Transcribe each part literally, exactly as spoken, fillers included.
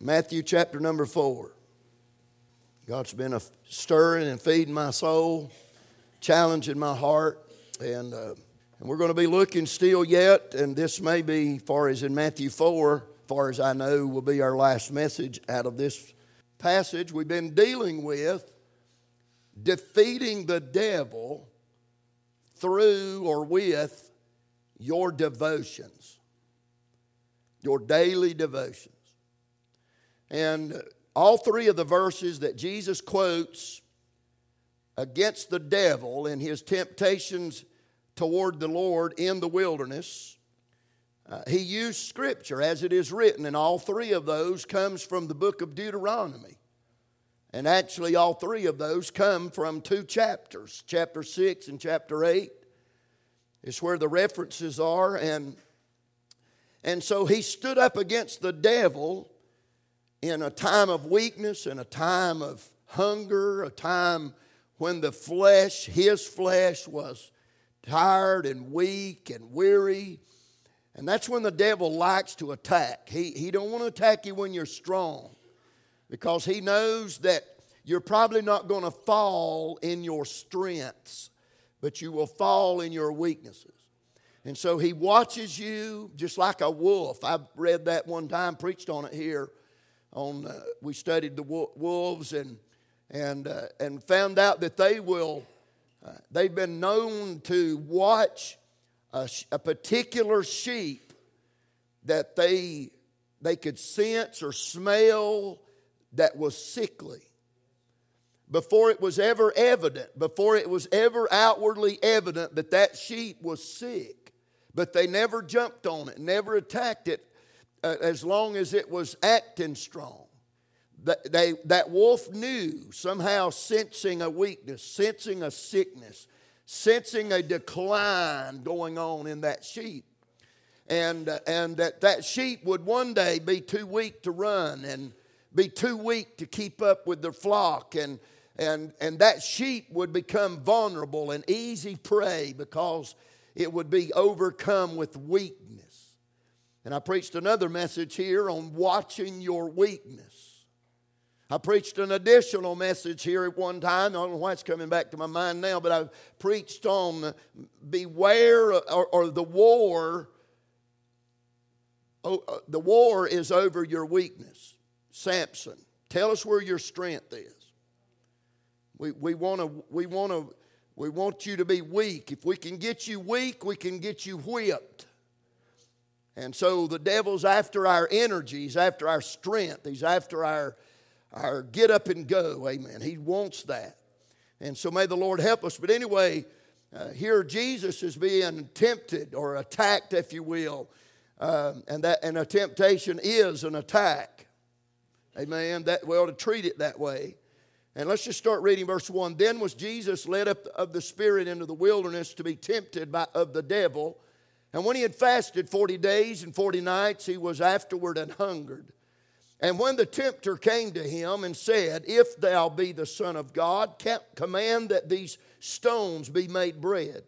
Matthew chapter number four. God's been a stirring and feeding my soul, challenging my heart, and uh, and we're going to be looking still yet, and this may be, far as in Matthew four, far as I know, will be our last message out of this passage. We've been dealing with defeating the devil through or with your devotions, your daily devotions. And all three of the verses that Jesus quotes against the devil in his temptations toward the Lord in the wilderness, uh, he used Scripture as it is written, and all three of those comes from the book of Deuteronomy. And actually all three of those come from two chapters, chapter six and chapter eight. It's where the references are. And, and so he stood up against the devil in a time of weakness, in a time of hunger, a time when the flesh, his flesh, was tired and weak and weary. And that's when the devil likes to attack. He, he don't want to attack you when you're strong, because he knows that you're probably not going to fall in your strengths, but you will fall in your weaknesses. And so he watches you just like a wolf. I've read that one time, preached on it here. On uh, we studied the wolves and and uh, and found out that they will uh, they've been known to watch a, a particular sheep that they they could sense or smell that was sickly before it was ever evident, before it was ever outwardly evident that that sheep was sick. But they never jumped on it, never attacked it, uh, as long as it was acting strong. That, they, that wolf knew, somehow sensing a weakness, sensing a sickness, sensing a decline going on in that sheep. And, uh, and that that sheep would one day be too weak to run and be too weak to keep up with their flock. And, and, and that sheep would become vulnerable and easy prey because it would be overcome with weakness. And I preached another message here on watching your weakness. I preached an additional message here at one time. I don't know why it's coming back to my mind now, but I preached on beware or, or the war. Oh, the war is over your weakness. Samson, tell us where your strength is. We we want to we want to we want you to be weak. If we can get you weak, we can get you whipped. And so the devil's after our energy. He's after our strength. He's after our, our get up and go. Amen. He wants that. And so may the Lord help us. But anyway, uh, here Jesus is being tempted or attacked, if you will. Uh, and that and a temptation is an attack. Amen. That, we ought to treat it that way. And let's just start reading verse one. Then was Jesus led up of the Spirit into the wilderness to be tempted by of the devil. And when he had fasted forty days and forty nights, he was afterward an hungered. And when the tempter came to him and said, If thou be the Son of God, command that these stones be made bread.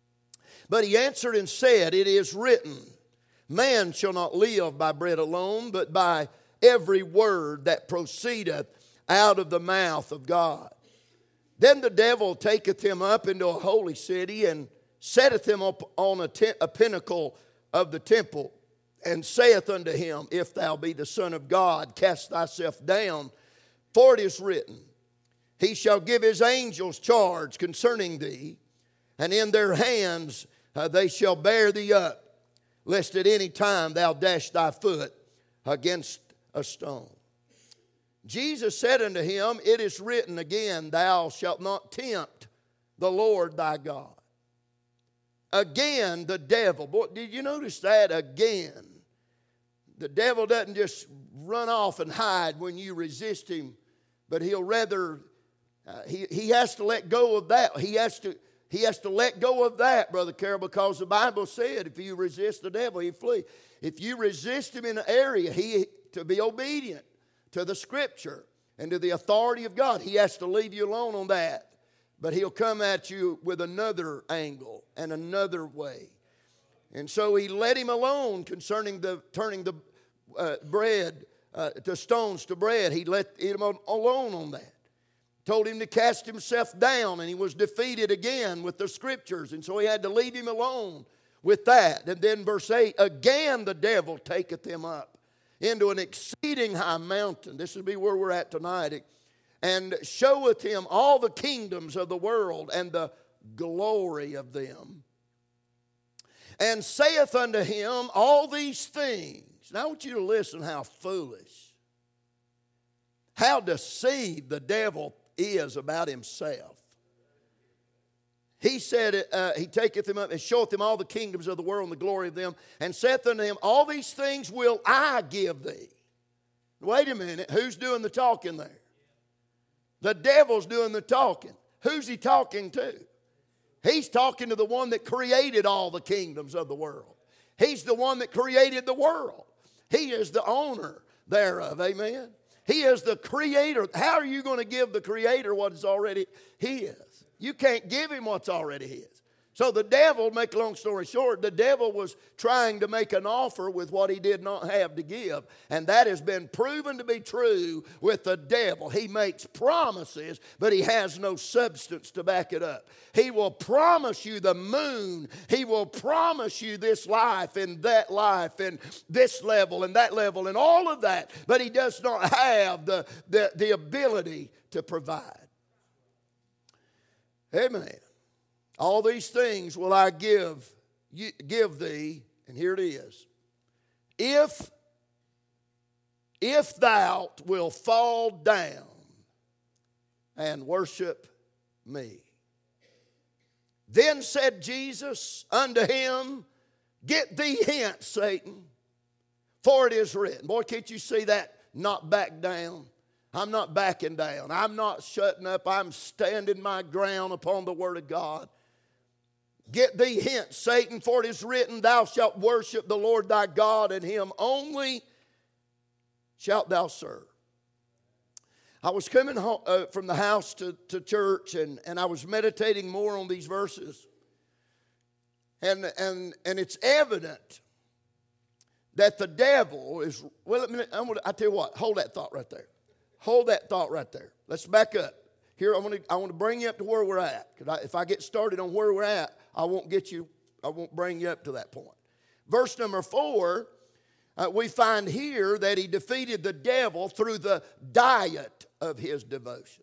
But he answered and said, It is written, Man shall not live by bread alone, but by every word that proceedeth out of the mouth of God. Then the devil taketh him up into a holy city, and setteth him up on a, te- a pinnacle of the temple, and saith unto him, If thou be the Son of God, cast thyself down, for it is written, He shall give his angels charge concerning thee, and in their hands uh, they shall bear thee up, lest at any time thou dash thy foot against a stone. Jesus said unto him, It is written again, Thou shalt not tempt the Lord thy God. Again, the devil. Boy, did you notice that? Again. The devil doesn't just run off and hide when you resist him, but he'll rather, uh, he, he has to let go of that. He has to, he has to let go of that, Brother Carroll, because the Bible said if you resist the devil, he flee. If you resist him in an area, he to be obedient to the Scripture and to the authority of God, he has to leave you alone on that. But he'll come at you with another angle and another way. And so he let him alone concerning the turning the uh, bread uh, to stones to bread. He let him alone on that. Told him to cast himself down, and he was defeated again with the scriptures, and so he had to leave him alone with that. And then verse eight, again the devil taketh him up into an exceeding high mountain. This will be where we're at tonight. And showeth him all the kingdoms of the world and the glory of them. And saith unto him all these things. Now I want you to listen how foolish, how deceived the devil is about himself. He said, uh, he taketh him up and showeth him all the kingdoms of the world and the glory of them, and saith unto him, all these things will I give thee. Wait a minute, who's doing the talking there? The devil's doing the talking. Who's he talking to? He's talking to the one that created all the kingdoms of the world. He's the one that created the world. He is the owner thereof, amen? He is the creator. How are you going to give the creator what is already his? You can't give him what's already his. So the devil, make a long story short, the devil was trying to make an offer with what he did not have to give. And that has been proven to be true with the devil. He makes promises, but he has no substance to back it up. He will promise you the moon. He will promise you this life and that life and this level and that level and all of that. But he does not have the, the, the ability to provide. Amen. All these things will I give, give thee, and here it is. If, if thou wilt fall down and worship me. Then said Jesus unto him, get thee hence, Satan, for it is written. Boy, can't you see that? Not back down. I'm not backing down. I'm not shutting up. I'm standing my ground upon the word of God. Get thee hence, Satan, for it is written, thou shalt worship the Lord thy God, and him only shalt thou serve. I was coming home, uh, from the house to, to church, and, and I was meditating more on these verses. And, and, and it's evident that the devil is, well, let me, I'm gonna, I tell you what, hold that thought right there. Hold that thought right there. Let's back up. Here, I want to I want to bring you up to where we're at. Because if I get started on where we're at, I won't get you, I won't bring you up to that point. Verse number four, uh, we find here that he defeated the devil through the diet of his devotion.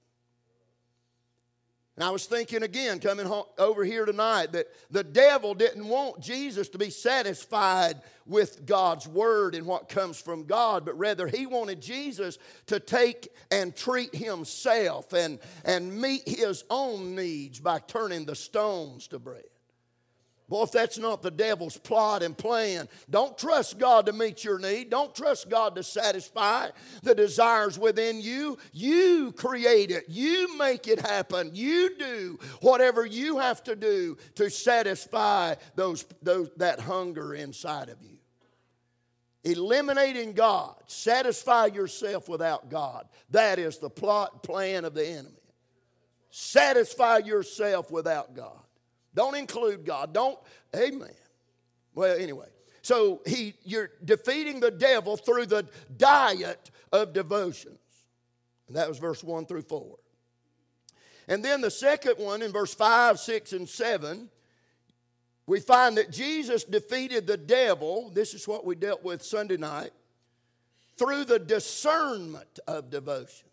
And I was thinking again, coming home, over here tonight, that the devil didn't want Jesus to be satisfied with God's word and what comes from God, but rather he wanted Jesus to take and treat himself and, and meet his own needs by turning the stones to bread. Boy, if that's not the devil's plot and plan, don't trust God to meet your need. Don't trust God to satisfy the desires within you. You create it. You make it happen. You do whatever you have to do to satisfy those, those, that hunger inside of you. Eliminating God, satisfy yourself without God. That is the plot and plan of the enemy. Satisfy yourself without God. Don't include God. Don't, amen. Well, anyway. So he, you're defeating the devil through the diet of devotions. And that was verse one through four. And then the second one in verse five, six, and seven, we find that Jesus defeated the devil. This is what we dealt with Sunday night. Through the discernment of devotion.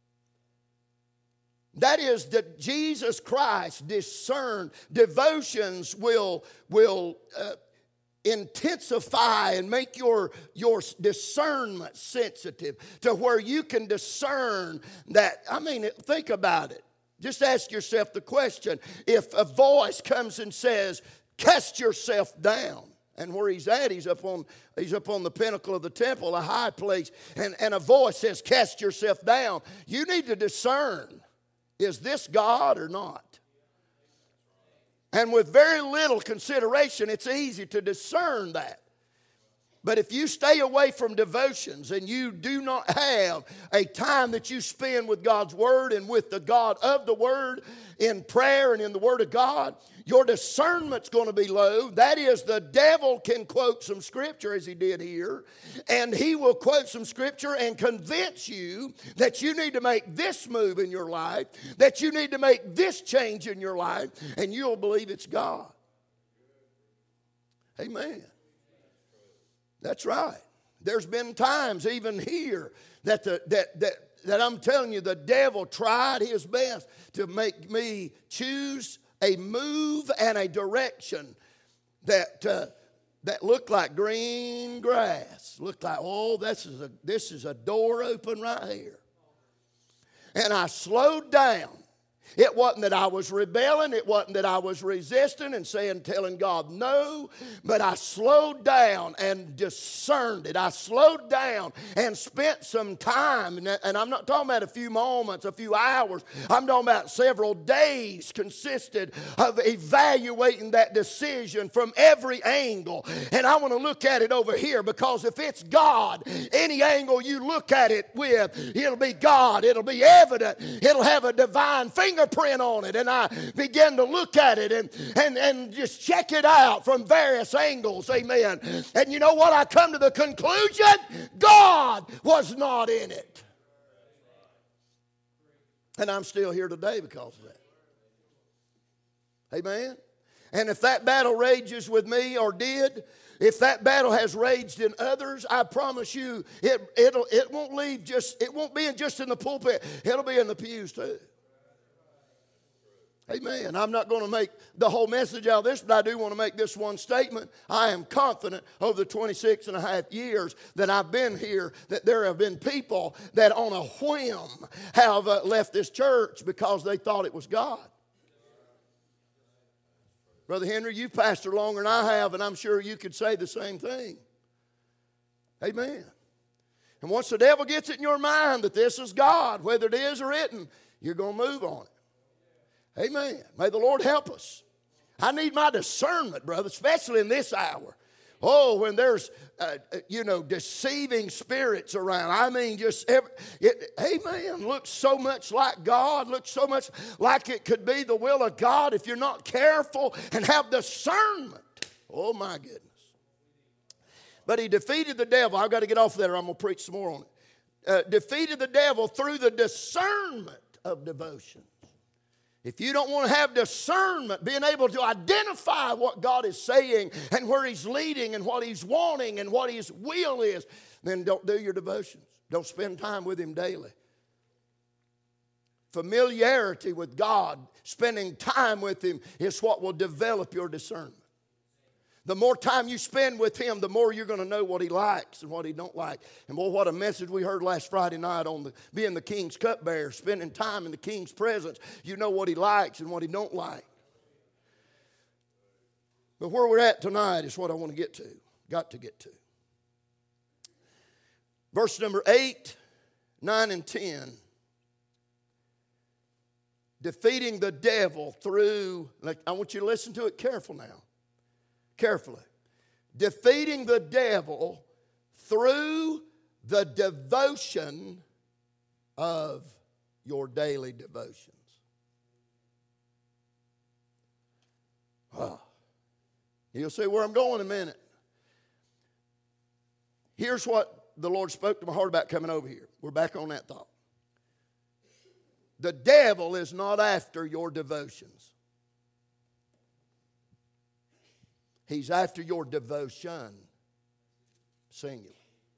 That is that Jesus Christ discerned. Devotions will, will uh, intensify and make your, your discernment sensitive to where you can discern that. I mean, think about it. Just ask yourself the question. If a voice comes and says, cast yourself down. And where he's at, he's up on, he's up on the pinnacle of the temple, a high place. And, and a voice says, cast yourself down. You need to discern. Is this God or not? And with very little consideration, it's easy to discern that. But if you stay away from devotions and you do not have a time that you spend with God's Word and with the God of the Word in prayer and in the Word of God, your discernment's going to be low. That is, the devil can quote some Scripture as he did here, and he will quote some Scripture and convince you that you need to make this move in your life, that you need to make this change in your life, and you'll believe it's God. Amen. That's right. There's been times even here that the that that that I'm telling you, the devil tried his best to make me choose a move and a direction that uh, that looked like green grass. Looked like, oh, this is a this is a door open right here. And I slowed down. It wasn't that I was rebelling. It wasn't that I was resisting and saying, telling God no. But I slowed down and discerned it. I slowed down and spent some time. And I'm not talking about a few moments, a few hours. I'm talking about several days consisted of evaluating that decision from every angle. And I want to look at it over here, because if it's God, any angle you look at it with, it'll be God. It'll be evident. It'll have a divine fingerprint on it. And I began to look at it and, and, and just check it out from various angles. Amen. And you know what? I come to the conclusion, God was not in it. And I'm still here today because of that. Amen. And if that battle rages with me, or did, if that battle has raged in others, I promise you, it it'll it won't leave just it won't be just in the pulpit. It'll be in the pews too. Amen. I'm not going to make the whole message out of this, but I do want to make this one statement. I am confident over the twenty-six and a half years that I've been here that there have been people that on a whim have uh, left this church because they thought it was God. Brother Henry, you've pastored longer than I have, and I'm sure you could say the same thing. Amen. And once the devil gets it in your mind that this is God, whether it is or isn't, you're going to move on it. Amen. May the Lord help us. I need my discernment, brother, especially in this hour. Oh, when there's, uh, you know, deceiving spirits around. I mean, just, every, it, amen, looks so much like God, looks so much like it could be the will of God if you're not careful and have discernment. Oh, my goodness. But he defeated the devil. I've got to get off there, or I'm going to preach some more on it. Uh, defeated the devil through the discernment of devotion. If you don't want to have discernment, being able to identify what God is saying and where He's leading and what He's wanting and what His will is, then don't do your devotions. Don't spend time with Him daily. Familiarity with God, spending time with Him, is what will develop your discernment. The more time you spend with Him, the more you're going to know what He likes and what He don't like. And boy, what a message we heard last Friday night on the, being the King's cupbearer, spending time in the King's presence. You know what He likes and what He don't like. But where we're at tonight is what I want to get to, got to get to. Verse number eight, nine, and ten. Defeating the devil through, like, I want you to listen to it careful now. Carefully. Defeating the devil through the devotion of your daily devotions. Oh. You'll see where I'm going in a minute. Here's what the Lord spoke to my heart about coming over here. We're back on that thought. The devil is not after your devotions. He's after your devotion, singular.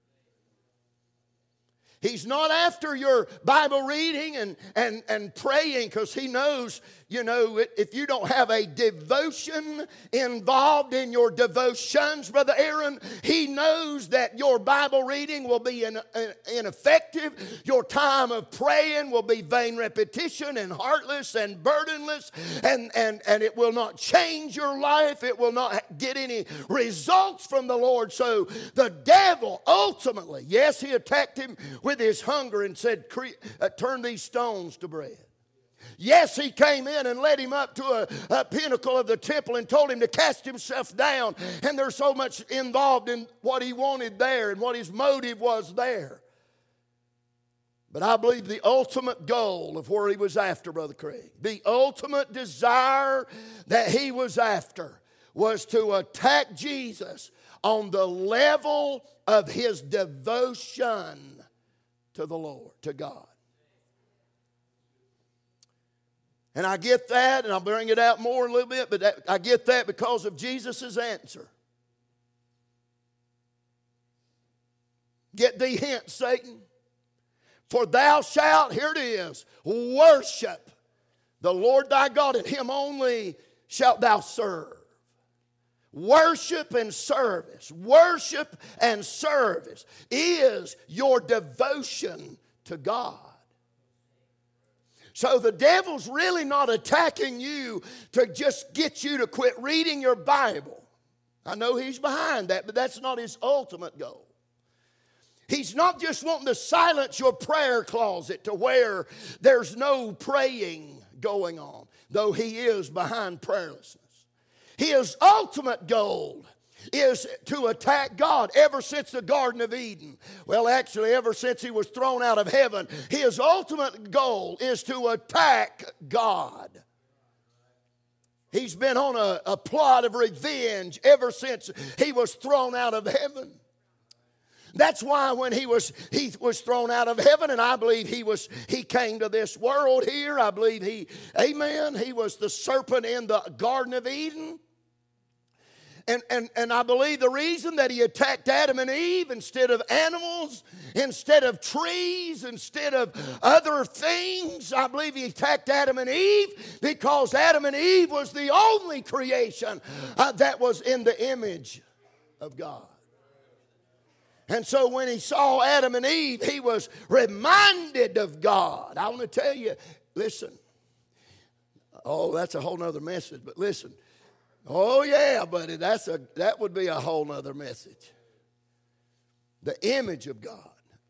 He's not after your Bible reading and, and, and praying, because he knows, you know, if you don't have a devotion involved in your devotions, Brother Aaron, he knows that your Bible reading will be in, in, ineffective. Your time of praying will be vain repetition and heartless and burdenless, and, and, and it will not change your life. It will not get any results from the Lord. So the devil ultimately, yes, he attacked him with his hunger and said, uh, turn these stones to bread. Yes, he came in and led him up to a, a pinnacle of the temple and told him to cast himself down. And there's so much involved in what he wanted there and what his motive was there. But I believe the ultimate goal of where he was after, Brother Craig, the ultimate desire that he was after was to attack Jesus on the level of his devotion to the Lord, to God. And I get that, and I'll bring it out more a little bit, but that, I get that because of Jesus' answer. Get thee hence, Satan, for thou shalt, here it is, worship the Lord thy God, and him only shalt thou serve. Worship and service, worship and service is your devotion to God. So the devil's really not attacking you to just get you to quit reading your Bible. I know he's behind that, but that's not his ultimate goal. He's not just wanting to silence your prayer closet to where there's no praying going on, though he is behind prayerlessness. His ultimate goal is to attack God ever since the Garden of Eden. Well, actually, ever since he was thrown out of heaven, his ultimate goal is to attack God. He's been on a, a plot of revenge ever since he was thrown out of heaven. That's why when he was he was thrown out of heaven, and I believe he was he came to this world here. I believe he, amen, he was the serpent in the Garden of Eden. And, and, and I believe the reason that he attacked Adam and Eve instead of animals, instead of trees, instead of other things, I believe he attacked Adam and Eve because Adam and Eve was the only creation uh, that was in the image of God. And so when he saw Adam and Eve, he was reminded of God. I want to tell you, listen. Oh, that's a whole nother message, but listen. Oh, yeah, buddy, that's a, that would be a whole nother message. The image of God.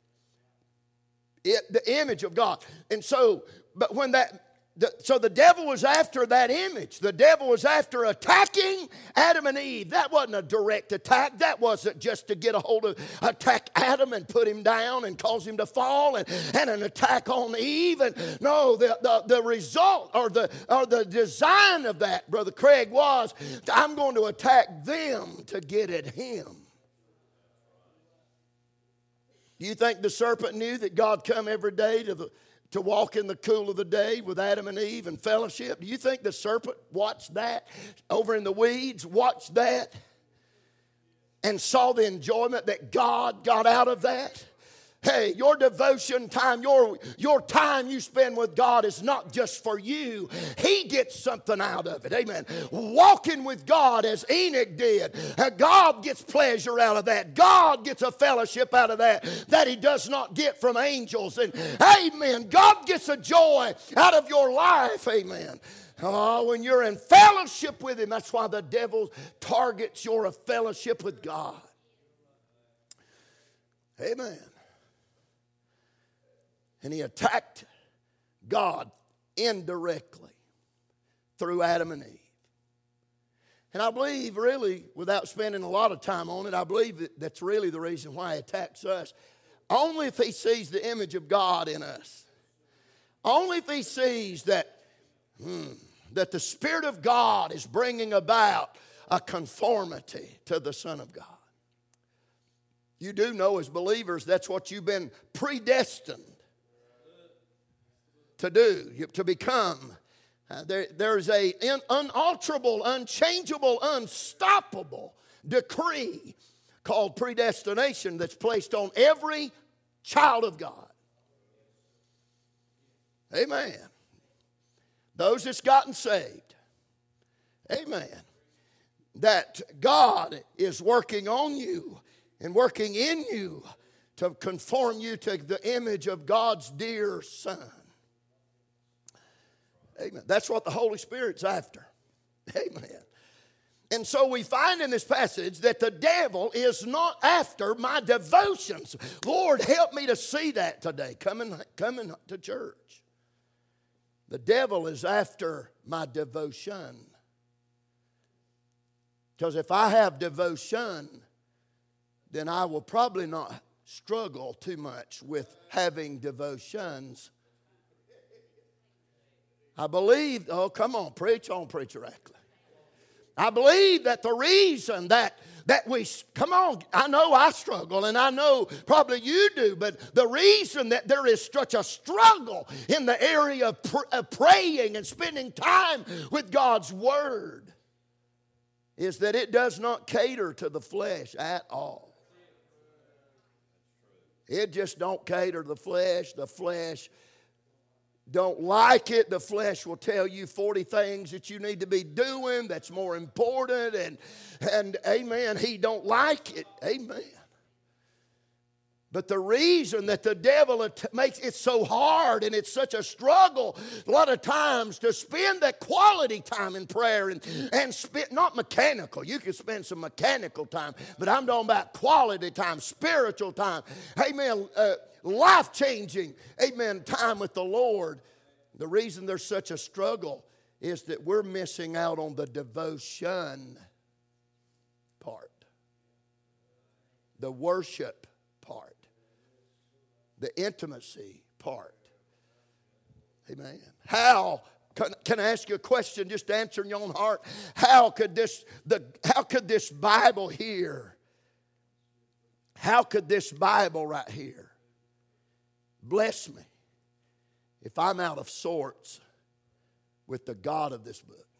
It, the image of God. And so, but when that, the, so the devil was after that image. The devil was after attacking Adam and Eve. That wasn't a direct attack. That wasn't just to get a hold of, attack Adam and put him down and cause him to fall, and, and an attack on Eve. And no, the, the, the result or the, or the design of that, Brother Craig, was I'm going to attack them to get at him. Do you think the serpent knew that God come every day to the to walk in the cool of the day with Adam and Eve and fellowship? Do you think the serpent watched that over in the weeds, watched that and saw the enjoyment that God got out of that? Hey, your devotion time, your, your time you spend with God is not just for you. He gets something out of it. Amen. Walking with God as Enoch did. God gets pleasure out of that. God gets a fellowship out of that that he does not get from angels. And amen. God gets a joy out of your life. Amen. Oh, when you're in fellowship with him, that's why the devil targets your fellowship with God. Amen. And he attacked God indirectly through Adam and Eve. And I believe, really, without spending a lot of time on it, I believe that that's really the reason why he attacks us. Only if he sees the image of God in us. Only if he sees that, hmm, that the Spirit of God is bringing about a conformity to the Son of God. You do know as believers that's what you've been predestined to do, to become. Uh, there, there's a in, unalterable, unchangeable, unstoppable decree called predestination that's placed on every child of God. Amen. Those that's gotten saved. Amen. That God is working on you and working in you to conform you to the image of God's dear Son. Amen. That's what the Holy Spirit's after. Amen. And so we find in this passage that the devil is not after my devotions. Lord, help me to see that today, coming, coming to church. The devil is after my devotion. Because if I have devotion, then I will probably not struggle too much with having devotions. I believe, oh, come on, preach on, preacher Ackley. I believe that the reason that, that we, come on, I know I struggle and I know probably you do, but the reason that there is such a struggle in the area of, pr- of praying and spending time with God's Word is that it does not cater to the flesh at all. It just don't cater to the flesh. The flesh don't like it. The flesh will tell you forty things that you need to be doing that's more important. And, and amen, he don't like it. Amen. But the reason that the devil makes it so hard and it's such a struggle a lot of times to spend that quality time in prayer and, and spend, not mechanical. You can spend some mechanical time, but I'm talking about quality time, spiritual time. Amen. Uh, life-changing, amen, time with the Lord. The reason there's such a struggle is that we're missing out on the devotion part, the worship part, the intimacy part. Amen. How, can, can I ask you a question, just answer in your own heart? How could this, the, how could this Bible here, how could this Bible right here bless me if I'm out of sorts with the God of this book?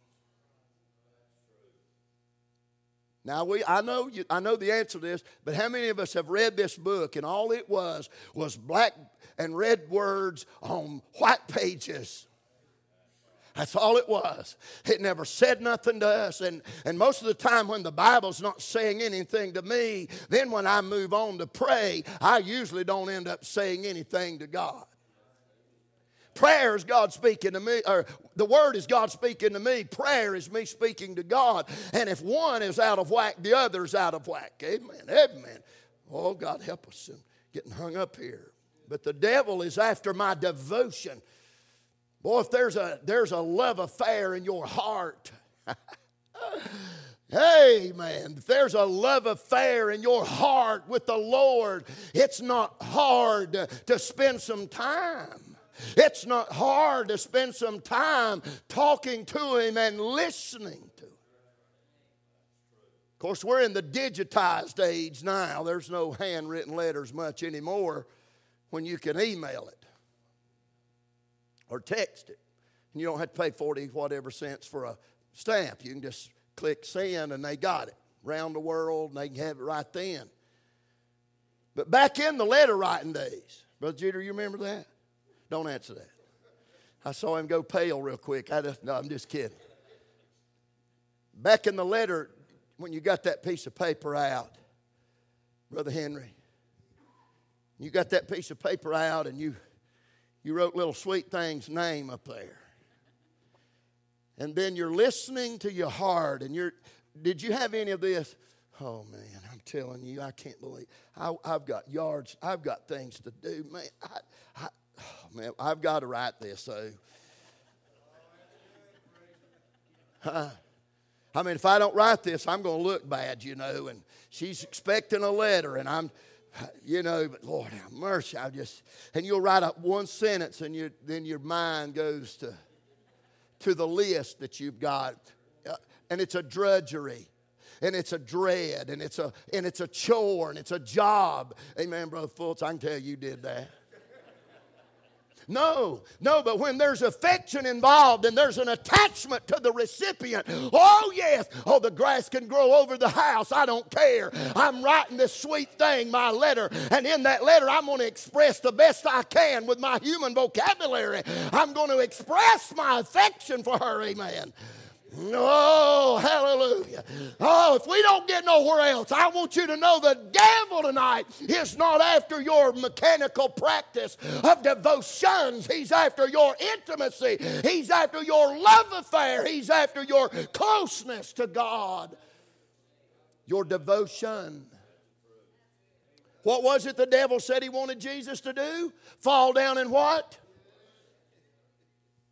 Now, we, I know you, I know the answer to this, but how many of us have read this book and all it was was black and red words on white pages? That's all it was. It never said nothing to us. And, and most of the time when the Bible's not saying anything to me, then when I move on to pray, I usually don't end up saying anything to God. Prayer is God speaking to me, or the Word is God speaking to me. Prayer is me speaking to God. And if one is out of whack, the other is out of whack. Amen. Amen. Oh, God help us. I'm getting hung up here. But the devil is after my devotion. Boy, if there's a, there's a love affair in your heart. Amen. If there's a love affair in your heart with the Lord, it's not hard to, to spend some time. It's not hard to spend some time talking to Him and listening to Him. Of course, we're in the digitized age now. There's no handwritten letters much anymore when you can email it or text it. And you don't have to pay forty whatever cents for a stamp. You can just click send and they got it. Around the world and they can have it right then. But back in the letter writing days, Brother Jeter, you remember that? Don't answer that. I saw him go pale real quick. I just, no, I'm just kidding. Back in the letter, when you got that piece of paper out, Brother Henry, you got that piece of paper out and you, you wrote little Sweet Thing's name up there. And then you're listening to your heart and you're, did you have any of this? Oh, man, I'm telling you, I can't believe, I, I've got yards, I've got things to do. Man, I, I Oh, man, I've got to write this, so. Huh? I mean, if I don't write this, I'm going to look bad, you know, and she's expecting a letter, and I'm, you know, but Lord have mercy, I just, and you'll write up one sentence, and you, then your mind goes to, to the list that you've got, uh, and it's a drudgery. And it's a dread, and it's a, and it's a chore, and it's a job. Amen, Brother Fultz, I can tell you did that. No, no, but when there's affection involved and there's an attachment to the recipient, oh yes, oh the grass can grow over the house, I don't care. I'm writing this sweet thing, my letter, and in that letter I'm going to express the best I can with my human vocabulary. I'm going to express my affection for her, amen. Oh, hallelujah. Oh, if we don't get nowhere else, I want you to know the devil tonight is not after your mechanical practice of devotions. He's after your intimacy. He's after your love affair. He's after your closeness to God. Your devotion. What was it the devil said he wanted Jesus to do? Fall down and what?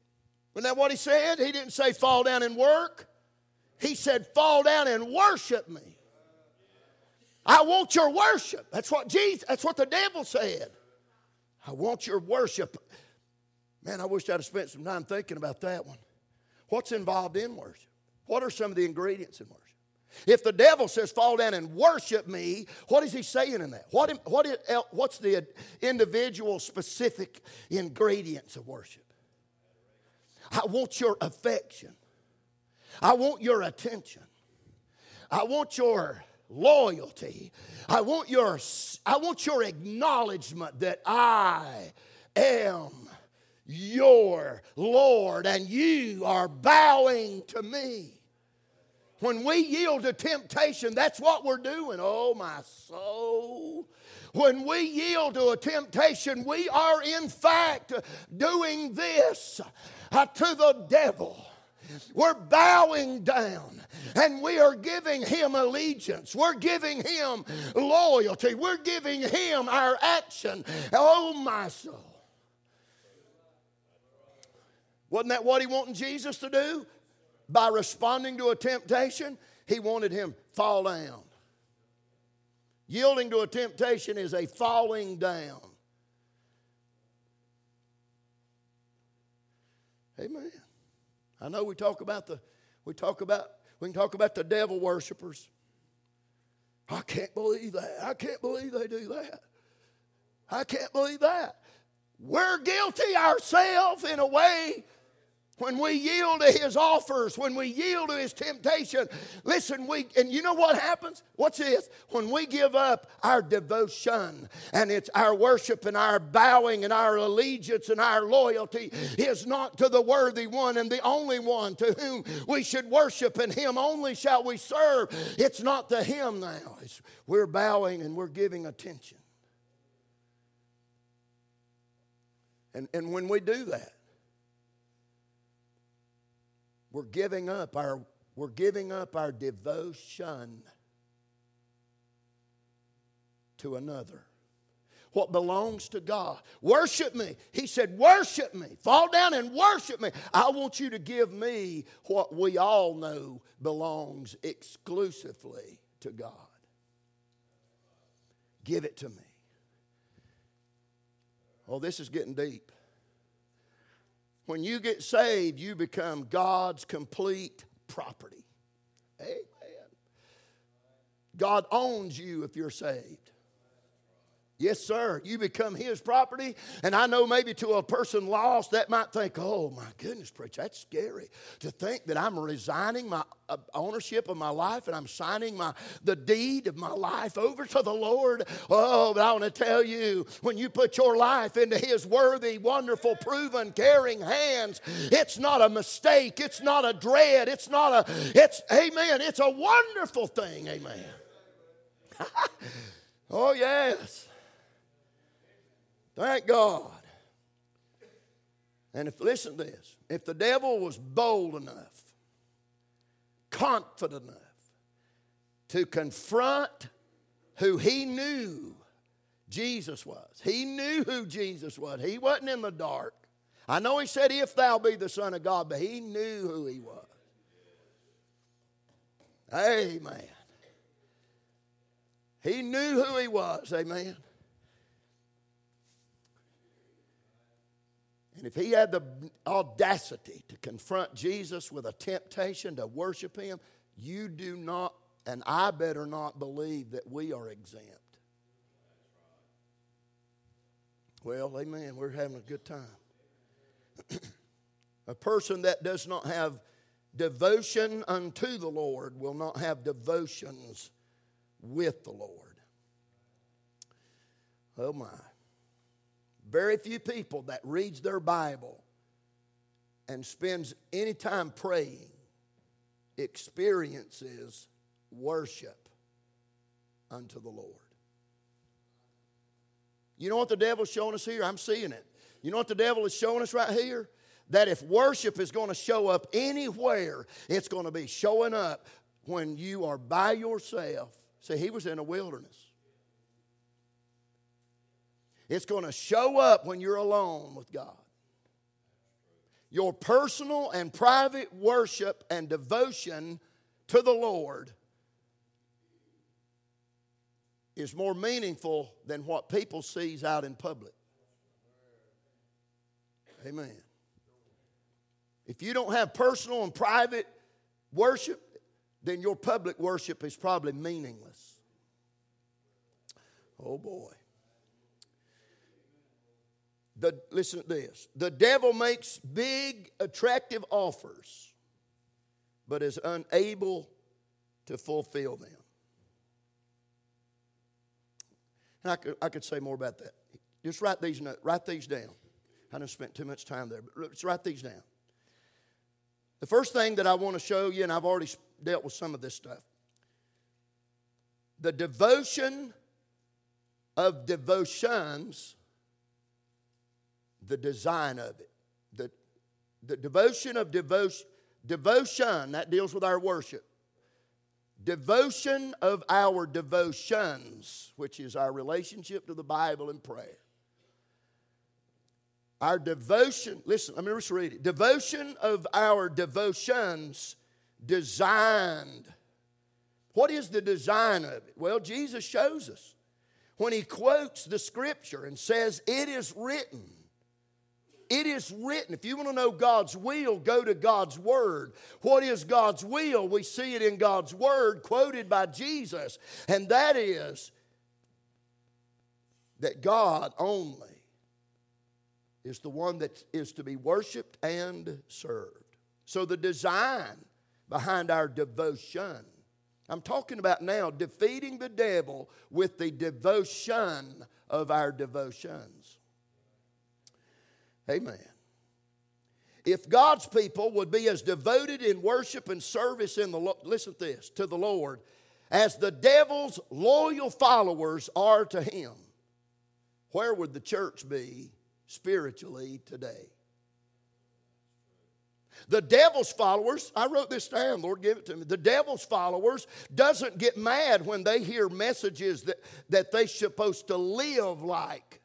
Isn't that what he said? He didn't say fall down and work. He said fall down and worship me. I want your worship. That's what Jesus, that's what the devil said. I want your worship. Man, I wish I'd have spent some time thinking about that one. What's involved in worship? What are some of the ingredients in worship? If the devil says fall down and worship me, what is he saying in that? What, what, what's the individual specific ingredients of worship? I want your affection. I want your attention. I want your loyalty. I want your, I want your acknowledgement that I am your Lord and you are bowing to me. When we yield to temptation, that's what we're doing. Oh, my soul. When we yield to a temptation, we are in fact doing this uh, to the devil. We're bowing down and we are giving him allegiance. We're giving him loyalty. We're giving him our action. Oh, my soul. Wasn't that what he wanted Jesus to do? By responding to a temptation, he wanted him to fall down. Yielding to a temptation is a falling down. Amen. I know we talk about the we talk about we can talk about the devil worshipers. I can't believe that. I can't believe they do that. I can't believe that. We're guilty ourselves in a way. When we yield to his offers, when we yield to his temptation, listen, we, and you know what happens? What's this? When we give up our devotion, and it's our worship and our bowing and our allegiance and our loyalty is not to the worthy one and the only one to whom we should worship, and him only shall we serve. It's not to him now. It's, we're bowing and we're giving attention. And, and when we do that, We're giving up our we're giving up our devotion to another. What belongs to God. Worship me. He said, worship me. Fall down and worship me. I want you to give me what we all know belongs exclusively to God. Give it to me. Oh, this is getting deep. When you get saved, you become God's complete property. Amen. God owns you if you're saved. Yes, sir. You become his property. And I know maybe to a person lost, that might think, oh, my goodness, preacher, that's scary. To think that I'm resigning my uh, ownership of my life and I'm signing my the deed of my life over to the Lord. Oh, but I want to tell you, when you put your life into his worthy, wonderful, proven, caring hands, it's not a mistake. It's not a dread. It's not a, it's, amen, it's a wonderful thing, amen. Oh, yes. Thank God. And if, listen to this, if the devil was bold enough, confident enough to confront who he knew Jesus was, he knew who Jesus was. He wasn't in the dark. I know he said, if thou be the Son of God, but he knew who he was. Amen. He knew who he was, amen. And if he had the audacity to confront Jesus with a temptation to worship him, you do not, and I better not believe that we are exempt. Well, amen, we're having a good time. A person that does not have devotion unto the Lord will not have devotions with the Lord. Oh my. Very few people that reads their Bible and spends any time praying experiences worship unto the Lord. You know what the devil's showing us here? I'm seeing it. You know what the devil is showing us right here? That if worship is going to show up anywhere, it's going to be showing up when you are by yourself. See, he was in a wilderness. It's going to show up when you're alone with God. your personal and private worship and devotion to the Lord is more meaningful than what people sees out in public. Amen. If you don't have personal and private worship, then your public worship is probably meaningless. Oh boy. The, listen to this. The devil makes big, attractive offers, but is unable to fulfill them. And I could, I could say more about that. Just write these, write these down. I done spent too much time there, but let's write these down. The first thing that I want to show you, and I've already dealt with some of this stuff, the devotion of devotions, the design of it. The, the devotion of devotion, devotion, that deals with our worship. Devotion of our devotions, which is our relationship to the Bible and prayer. Our devotion, listen, let me just read it. Devotion of our devotions designed. What is the design of it? Well, Jesus shows us. When he quotes the scripture and says, it is written. It is written. If you want to know God's will, go to God's word. What is God's will? We see it in God's word quoted by Jesus. And that is that God only is the one that is to be worshiped and served. So the design behind our devotion, I'm talking about now defeating the devil with the devotion of our devotions. Amen. If God's people would be as devoted in worship and service in the listen to this, to the Lord, as the devil's loyal followers are to him, where would the church be spiritually today? The devil's followers, I wrote this down, Lord, give it to me. The devil's followers doesn't get mad when they hear messages that, that they're supposed to live like,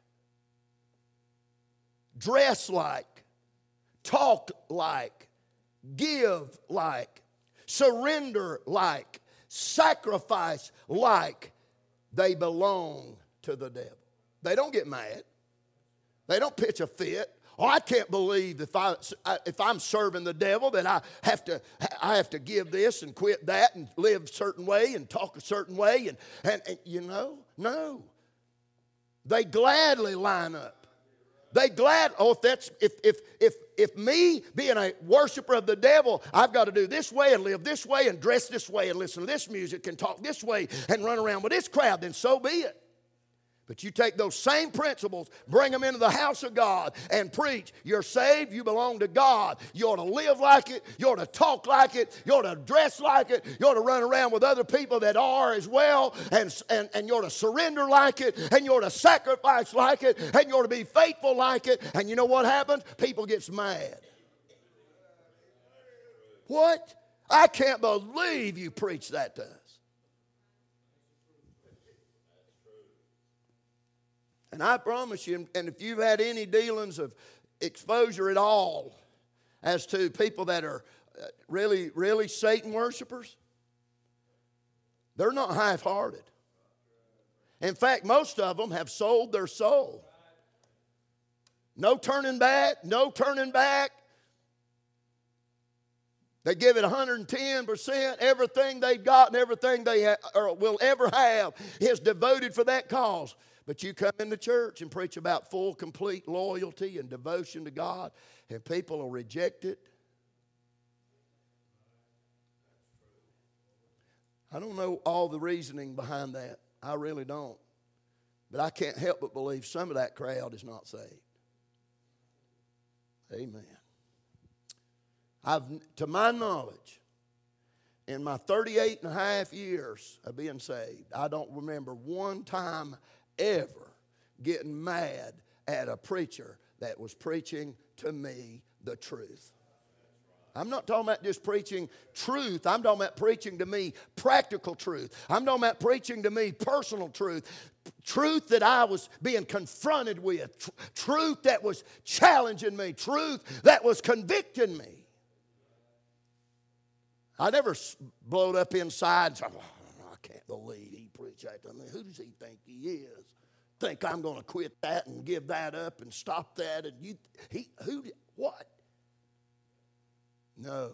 dress like, talk like, give like, surrender like, sacrifice like they belong to the devil. They don't get mad. They don't pitch a fit. Oh, I can't believe if I if I'm serving the devil that I have to I have to give this and quit that and live a certain way and talk a certain way and and, and you know, no. They gladly line up. They glad oh if that's if if if if me being a worshiper of the devil, I've got to do this way and live this way and dress this way and listen to this music and talk this way and run around with this crowd, then so be it. But you take those same principles, bring them into the house of God and preach. You're saved, you belong to God. You ought to live like it, you ought to talk like it, you ought to dress like it, you ought to run around with other people that are as well, and, and, and you ought to surrender like it, and you ought to sacrifice like it, and you ought to be faithful like it. And you know what happens? People get mad. What? I can't believe you preach that to us. And I promise you, and if you've had any dealings of exposure at all as to people that are really, really Satan worshipers, they're not half-hearted. In fact, most of them have sold their soul. No turning back, no turning back. They give it one hundred ten percent. Everything they've got and everything they ha- or will ever have is devoted for that cause. But you come into church and preach about full, complete loyalty and devotion to God, and people will reject it. I don't know all the reasoning behind that. I really don't. But I can't help but believe some of that crowd is not saved. Amen. I've, to my knowledge, in my thirty-eight and a half years of being saved, I don't remember one time ever getting mad at a preacher that was preaching to me the truth. I'm not talking about just preaching truth. I'm talking about preaching to me practical truth. I'm talking about preaching to me personal truth. Truth that I was being confronted with. Tr- truth that was challenging me. Truth that was convicting me. I never blowed up inside and said, oh, I can't believe he preached that to me. Who does he think he is? Think I'm going to quit that and give that up and stop that? And you, he, who, what? No.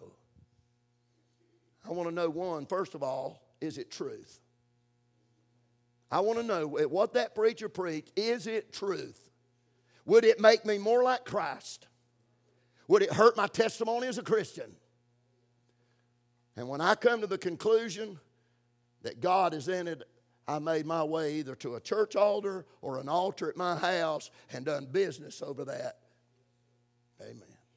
I want to know one, first of all, is it truth? I want to know what that preacher preached, is it truth? Would it make me more like Christ? Would it hurt my testimony as a Christian? And when I come to the conclusion that God is in it, I made my way either to a church altar or an altar at my house and done business over that. Amen.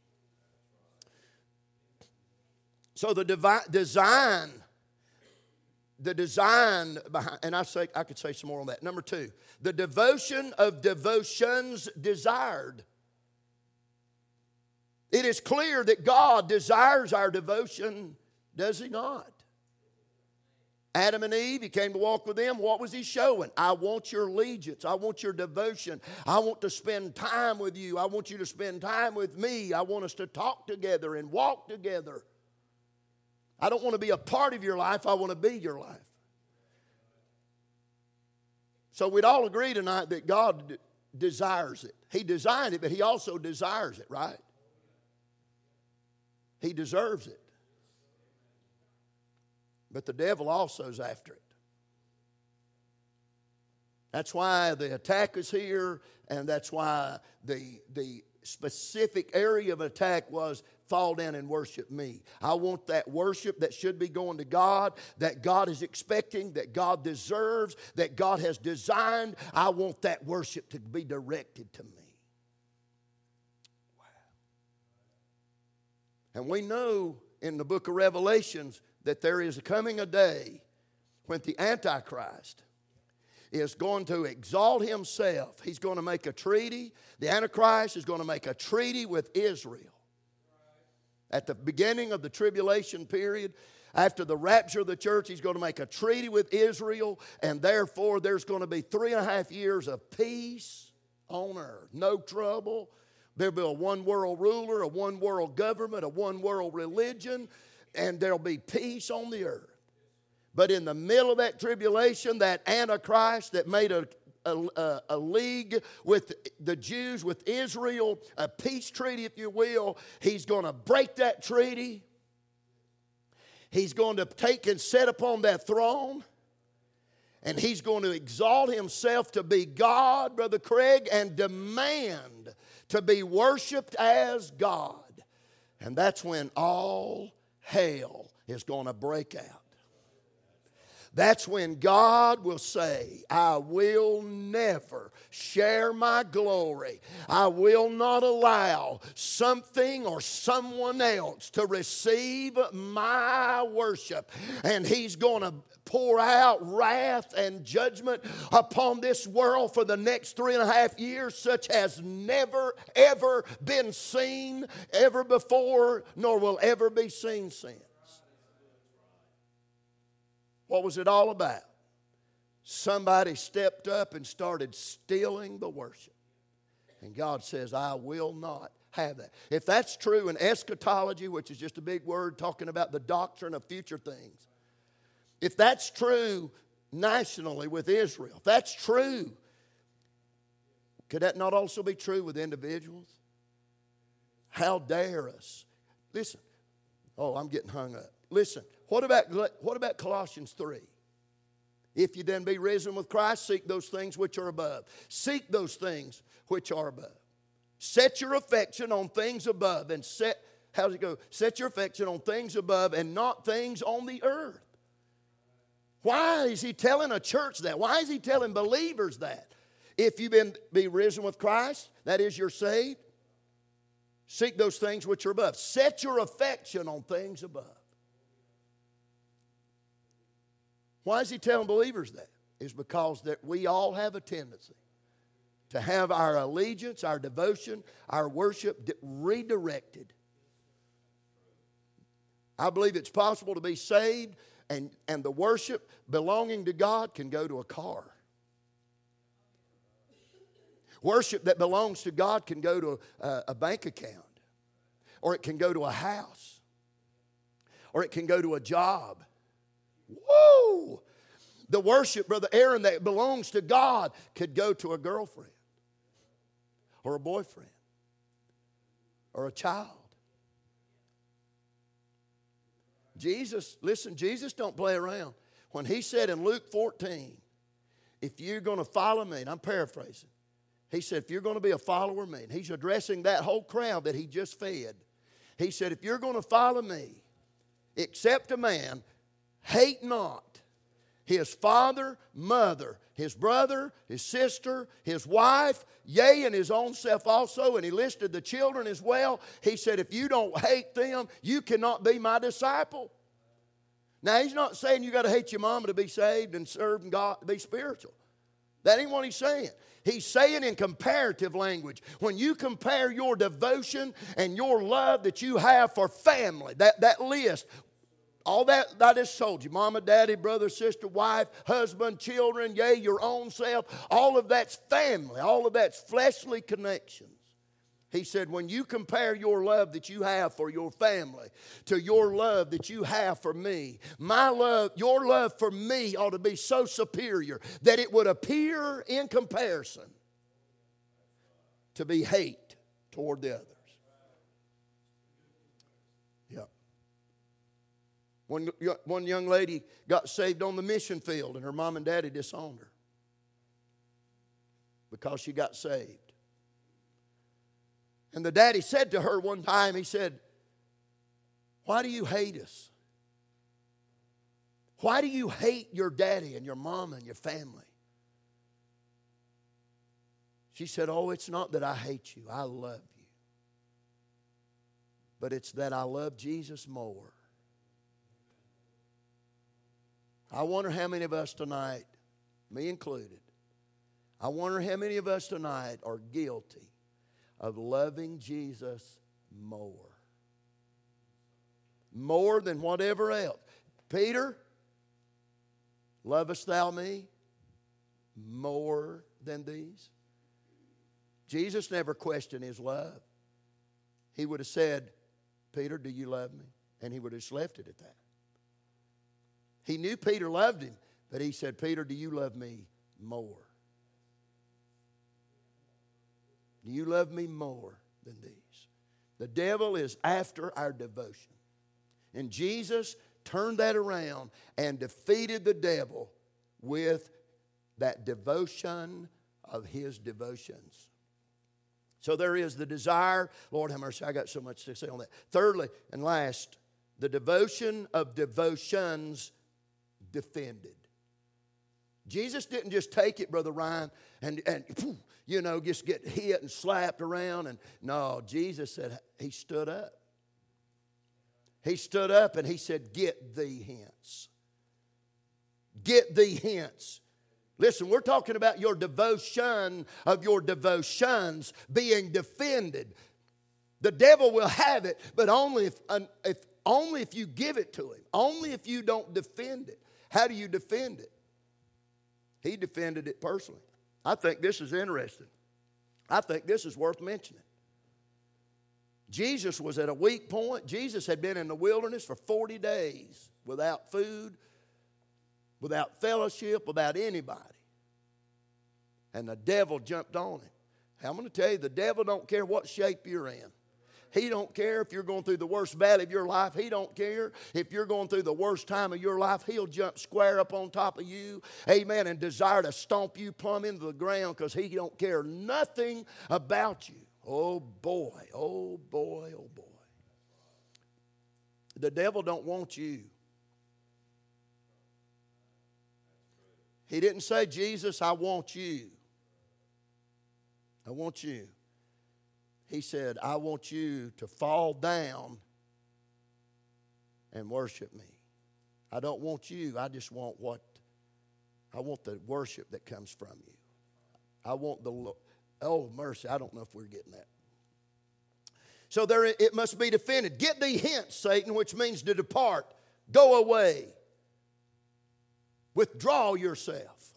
So the devi- design, the design behind, and I say I could say some more on that. Number two, the devotion of devotions desired. It is clear that God desires our devotion, does He not? Adam and Eve, He came to walk with them. What was He showing? I want your allegiance. I want your devotion. I want to spend time with you. I want you to spend time with me. I want us to talk together and walk together. I don't want to be a part of your life. I want to be your life. So we'd all agree tonight that God d- desires it. He designed it, but He also desires it, right? He deserves it. But the devil also is after it. That's why the attack is here, and that's why the, the specific area of attack was fall down and worship me. I want that worship that should be going to God, that God is expecting, that God deserves, that God has designed. I want that worship to be directed to me. Wow. And we know in the book of Revelations that there is coming a day when the Antichrist is going to exalt himself. He's going to make a treaty. The Antichrist is going to make a treaty with Israel. At the beginning of the tribulation period, after the rapture of the church, he's going to make a treaty with Israel, and therefore there's going to be three and a half years of peace on earth. No trouble. There'll be a one world ruler, a one world government, a one world religion, and there'll be peace on the earth. But in the middle of that tribulation, that Antichrist that made a, a, a league with the Jews, with Israel, a peace treaty, if you will, he's going to break that treaty. He's going to take and sit upon that throne. And he's going to exalt himself to be God, Brother Craig, and demand to be worshiped as God. And that's when all hell is going to break out. That's when God will say, I will never share my glory. I will not allow something or someone else to receive my worship. And He's going to pour out wrath and judgment upon this world for the next three and a half years, such as never, ever been seen ever before, nor will ever be seen since. What was it all about? Somebody stepped up and started stealing the worship. And God says, I will not have that. If that's true in eschatology, which is just a big word talking about the doctrine of future things, if that's true nationally with Israel, if that's true, could that not also be true with individuals? How dare us? Listen. Oh, I'm getting hung up. Listen. What about, what about Colossians three? If you then be risen with Christ, seek those things which are above. Seek those things which are above. Set your affection on things above and set, how does it go? Set your affection on things above and not things on the earth. Why is he telling a church that? Why is he telling believers that? If you've been be risen with Christ, that is, you're saved, seek those things which are above. Set your affection on things above. Why is he telling believers that? It's because that we all have a tendency to have our allegiance, our devotion, our worship redirected I believe it's possible to be saved and, and the worship belonging to God can go to a car. Worship that belongs to God can go to a, a bank account. Or it can go to a house. Or it can go to a job. Woo! The worship, Brother Aaron, that belongs to God could go to a girlfriend. Or a boyfriend. Or a child. Jesus, listen, Jesus don't play around. When he said in Luke fourteen, if you're going to follow me, and I'm paraphrasing, he said, if you're going to be a follower of me, and he's addressing that whole crowd that he just fed. He said, if you're going to follow me, accept a man, hate not his father, mother, his brother, his sister, his wife, yea, and his own self also. And he listed the children as well. He said, if you don't hate them, you cannot be my disciple. Now, he's not saying you got to hate your mama to be saved and serve God, to be spiritual. That ain't what he's saying. He's saying in comparative language, when you compare your devotion and your love that you have for family, that, that list, all that I just told you, mama, daddy, brother, sister, wife, husband, children, yea, your own self, all of that's family, all of that's fleshly connections. He said, when you compare your love that you have for your family to your love that you have for me, my love, your love for me ought to be so superior that it would appear in comparison to be hate toward the others. Yep. One, one young lady got saved on the mission field and her mom and daddy disowned her because she got saved. And the daddy said to her one time, he said, why do you hate us? Why do you hate your daddy and your mama and your family? She said, oh, it's not that I hate you. I love you. But it's that I love Jesus more. I wonder how many of us tonight, me included, I wonder how many of us tonight are guilty of loving Jesus more. More than whatever else. Peter, lovest thou me more than these? Jesus never questioned his love. He would have said, Peter, do you love me? And he would have just left it at that. He knew Peter loved him, but he said, Peter, do you love me more? Do you love me more than these? The devil is after our devotion. And Jesus turned that around and defeated the devil with that devotion of his devotions. So there is the desire. Lord have mercy, I got so much to say on that. Thirdly and last, the devotion of devotions defended. Jesus didn't just take it, Brother Ryan, and, and you know, just get hit and slapped around. And no, Jesus said, he stood up. He stood up and he said, get thee hence. Get thee hence. Listen, we're talking about your devotion of your devotions being defended. The devil will have it, but only if, if, only if you give it to him. Only if you don't defend it. How do you defend it? He defended it personally. I think this is interesting. I think this is worth mentioning. Jesus was at a weak point. Jesus had been in the wilderness for forty days without food, without fellowship, without anybody. And the devil jumped on him. I'm going to tell you, the devil don't care what shape you're in. He don't care if you're going through the worst valley of your life. He don't care if you're going through the worst time of your life. He'll jump square up on top of you, amen, and desire to stomp you plumb into the ground because he don't care nothing about you. Oh, boy, oh, boy, oh, boy. The devil don't want you. He didn't say, Jesus, I want you. I want you. He said, I want you to fall down and worship me. I don't want you. I just want what, I want the worship that comes from you. I want the, oh, mercy, I don't know if we're getting that. So there it must be defended. Get thee hence, Satan, which means to depart. Go away. Withdraw yourself.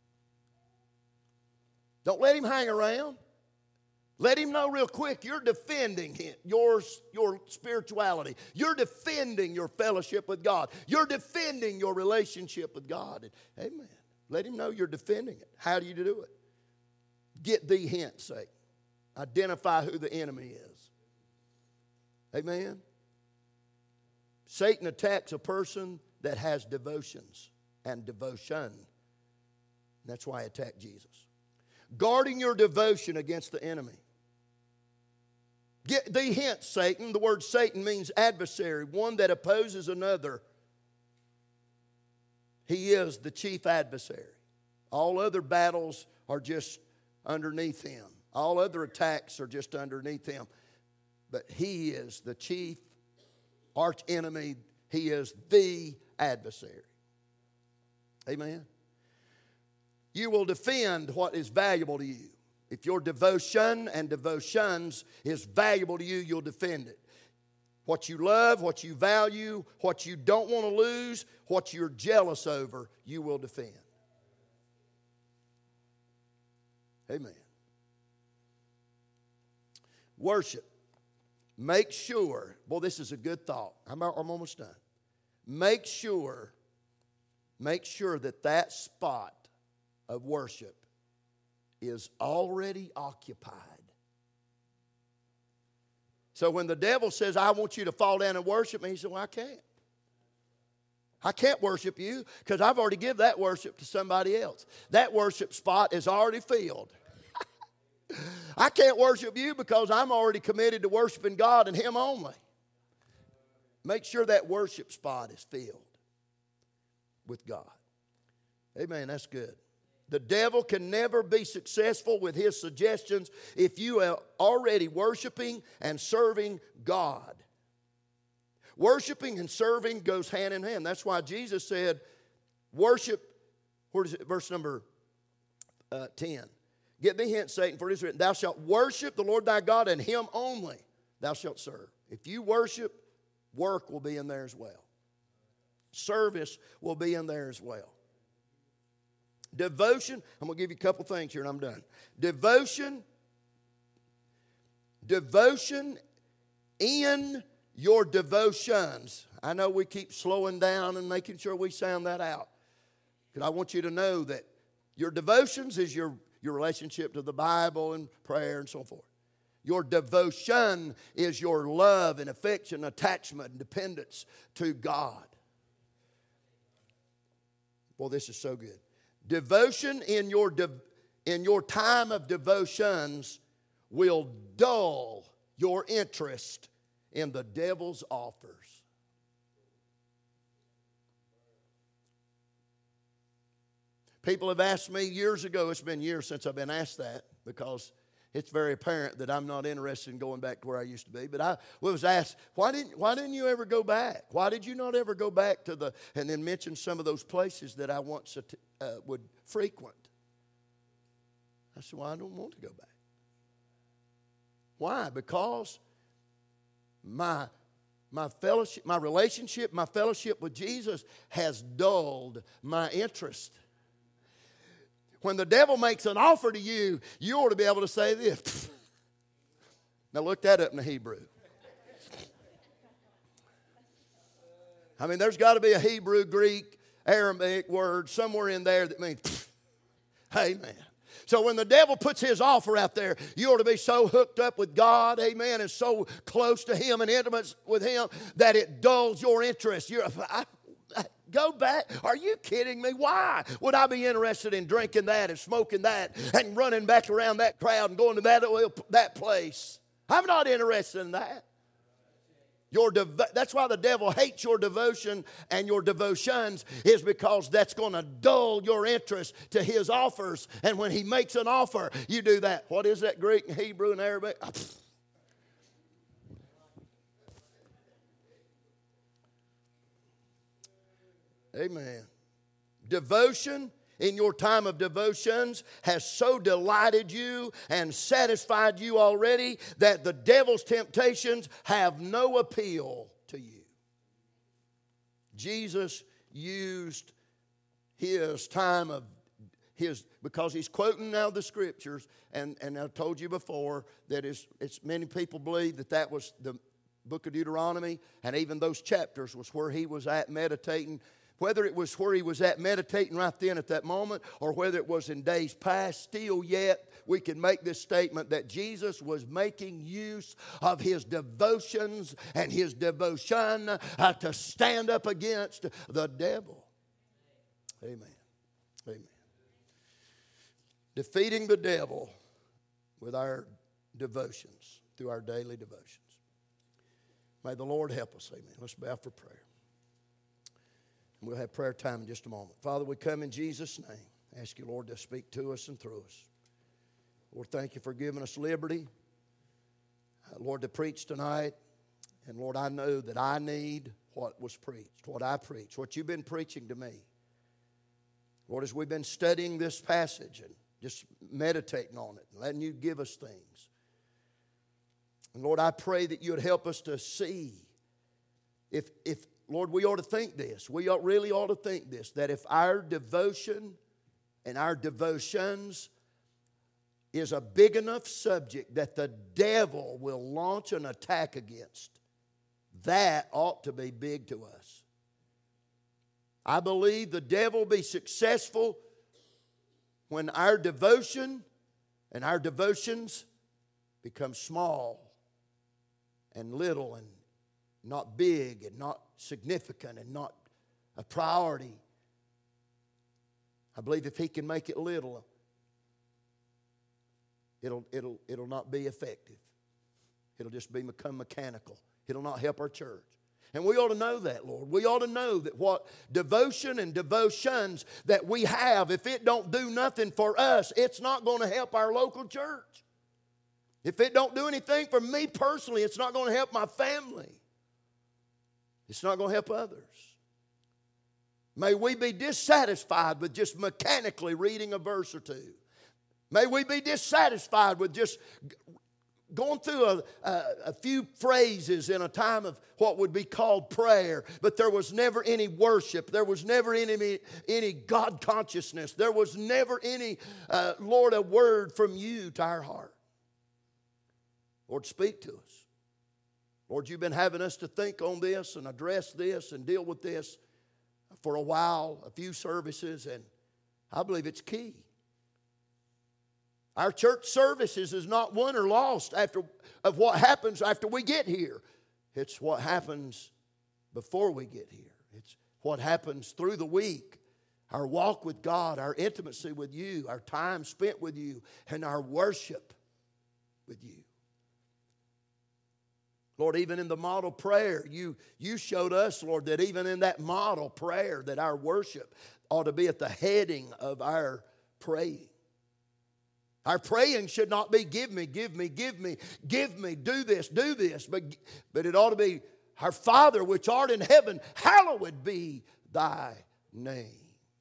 Don't let him hang around. Let him know real quick you're defending him, your, your spirituality. You're defending your fellowship with God. You're defending your relationship with God. And, amen. Let him know you're defending it. How do you do it? Get thee hence, Satan. Identify who the enemy is. Amen. Satan attacks a person that has devotions and devotion. That's why he attacked Jesus. Guarding your devotion against the enemy. Get thee hence, Satan. The word Satan means adversary, one that opposes another. He is the chief adversary. All other battles are just underneath him. All other attacks are just underneath him. But he is the chief arch enemy. He is the adversary. Amen. You will defend what is valuable to you. If your devotion and devotions is valuable to you, you'll defend it. What you love, what you value, what you don't want to lose, what you're jealous over, you will defend. Amen. Worship. Make sure, boy, this is a good thought. I'm, I'm almost done. Make sure, make sure that that spot of worship is already occupied. So when the devil says, I want you to fall down and worship me, he said, well, I can't. I can't worship you because I've already given that worship to somebody else. That worship spot is already filled. I can't worship you because I'm already committed to worshiping God and Him only. Make sure that worship spot is filled with God. Amen, that's good. The devil can never be successful with his suggestions if you are already worshiping and serving God. Worshiping and serving goes hand in hand. That's why Jesus said, worship, where is it? Verse number uh, ten. Get thee hence, Satan, for it is written, thou shalt worship the Lord thy God, and Him only thou shalt serve. If you worship, work will be in there as well. Service will be in there as well. Devotion, I'm going to give you a couple things here and I'm done. Devotion, devotion in your devotions. I know we keep slowing down and making sure we sound that out. Because I want you to know that your devotions is your, your relationship to the Bible and prayer and so forth. Your devotion is your love and affection, attachment and dependence to God. Well, this is so good. Devotion in your, de- in your time of devotions will dull your interest in the devil's offers. People have asked me years ago, it's been years since I've been asked that because it's very apparent that I'm not interested in going back to where I used to be. But I was asked, why didn't, why didn't you ever go back? Why did you not ever go back to the, and then mention some of those places that I once uh, would frequent? I said, well, I don't want to go back. Why? Because my, my fellowship, my relationship, my fellowship with Jesus has dulled my interest. When the devil makes an offer to you, you ought to be able to say this. Now look that up in the Hebrew. I mean, there's got to be a Hebrew, Greek, Aramaic word somewhere in there that means, amen. So when the devil puts his offer out there, you ought to be so hooked up with God, amen, and so close to Him and intimate with Him that it dulls your interest. You're, I, Go back. Are you kidding me? Why would I be interested in drinking that and smoking that and running back around that crowd and going to that, that place? I'm not interested in that. Your devo- that's why the devil hates your devotion and your devotions, is because that's going to dull your interest to his offers. And when he makes an offer, you do that. What is that? Greek and Hebrew and Arabic? Amen. Devotion in your time of devotions has so delighted you and satisfied you already that the devil's temptations have no appeal to you. Jesus used his time of his, because he's quoting now the scriptures, and, and I've told you before that it's, it's many people believe that that was the book of Deuteronomy, and even those chapters was where he was at meditating. Whether it was where he was at meditating right then at that moment, or whether it was in days past, still yet we can make this statement that Jesus was making use of his devotions and his devotion uh, to stand up against the devil. Amen. Amen. Defeating the devil with our devotions, through our daily devotions. May the Lord help us. Amen. Let's bow for prayer. We'll have prayer time in just a moment. Father, we come in Jesus' name. Ask you, Lord, to speak to us and through us. Lord, thank you for giving us liberty. Uh, Lord, to preach tonight. And Lord, I know that I need what was preached, what I preached, what you've been preaching to me. Lord, as we've been studying this passage and just meditating on it and letting you give us things. And Lord, I pray that you would help us to see if, if Lord, we ought to think this. We ought, really ought to think this, that if our devotion and our devotions is a big enough subject that the devil will launch an attack against, that ought to be big to us. I believe the devil will be successful when our devotion and our devotions become small and little and not big and not significant and not a priority. I believe if he can make it little, it'll, it'll, it'll not be effective. It'll just be become mechanical. It'll not help our church. And we ought to know that, Lord. We ought to know that what devotion and devotions that we have, if it don't do nothing for us, it's not going to help our local church. If it don't do anything for me personally, it's not going to help my family. It's not going to help others. May we be dissatisfied with just mechanically reading a verse or two. May we be dissatisfied with just going through a, a, a few phrases in a time of what would be called prayer, but there was never any worship. There was never any, any God consciousness. There was never any, uh, Lord, a word from you to our heart. Lord, speak to us. Lord, you've been having us to think on this and address this and deal with this for a while, a few services, and I believe it's key. Our church services is not won or lost after of what happens after we get here. It's what happens before we get here. It's what happens through the week. Our walk with God, our intimacy with you, our time spent with you, and our worship with you. Lord, even in the model prayer, you, you showed us, Lord, that even in that model prayer, that our worship ought to be at the heading of our praying. Our praying should not be, give me, give me, give me, give me, do this, do this. But, but it ought to be, our Father which art in heaven, hallowed be thy name.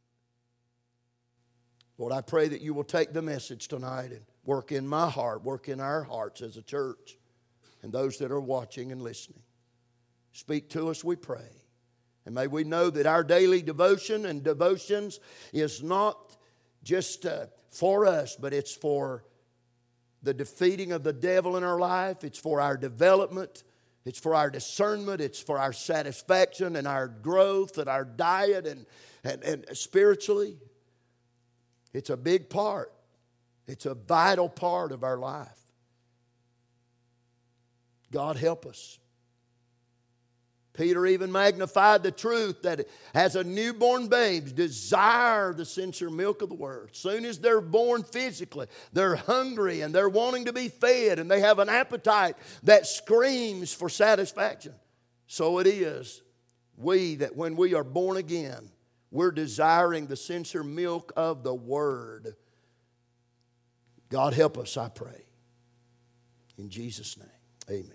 Lord, I pray that you will take the message tonight and work in my heart, work in our hearts as a church, and those that are watching and listening. Speak to us, we pray. And may we know that our daily devotion and devotions is not just uh, for us, but it's for the defeating of the devil in our life. It's for our development. It's for our discernment. It's for our satisfaction and our growth and our diet and, and, and spiritually. It's a big part. It's a vital part of our life. God help us. Peter even magnified the truth that as a newborn babes desire the sincere milk of the word. As soon as they're born physically, they're hungry and they're wanting to be fed and they have an appetite that screams for satisfaction. So it is we that when we are born again, we're desiring the sincere milk of the word. God help us, I pray. In Jesus' name, amen.